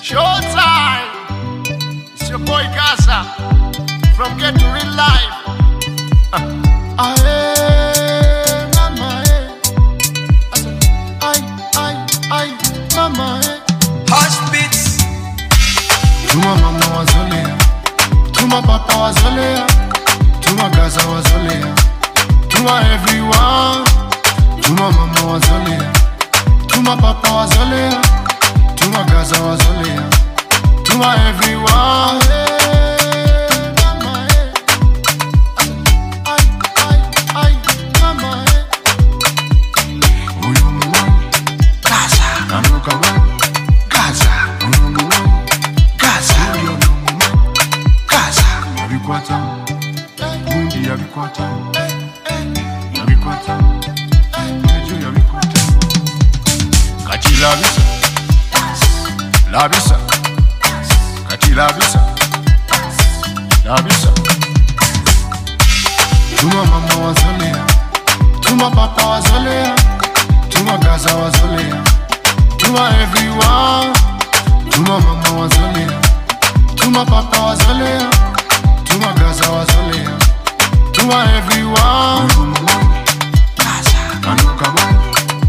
Showtime! It's your boy Gaza from Get to Real Life. Mama, mama, Hush beats. Tuma mama wazolea, tuma papa wazolea, tuma Gaza wazolea, tuma everyone. Tuma mama wazolea, tuma papa wazolea, tuma Gaza wazolea, tuma everyone. Labisa, labisa, kati labisa, labisa. Tuma mama wazolea, tuma papa wazolea, tuma Gaza wazolea, tuma everyone. Tuma mama wazolea, tuma papa wazolea, tuma Gaza wazolea, tuma everyone. Gaza, kanuka mama.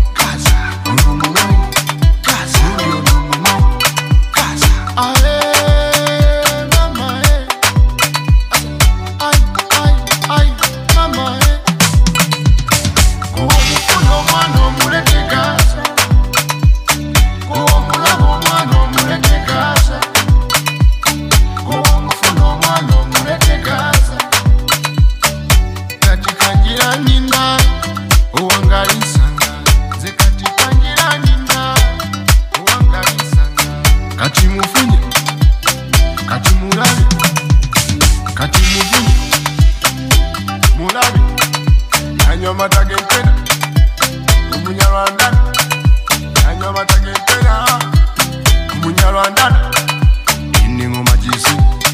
Kati mufunye, kati mulabi, kati mufunye, mulabi. Anywa mata gempena, Umunyarwanda. Anywa mata gempena, Umunyarwanda. Iningoma jisi,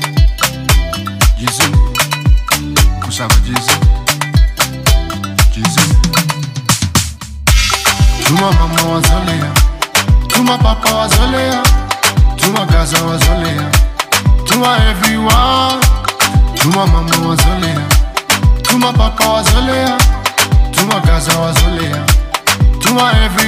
jisi, kusaba jisi, jisi. Tuma mama wazolea, tuma papa wazolea, tuma Gaza wazolea, tuma everyone. Tuma mama wazolea, tuma papa wazolea, tuma Gaza wazolea, tuma everyone.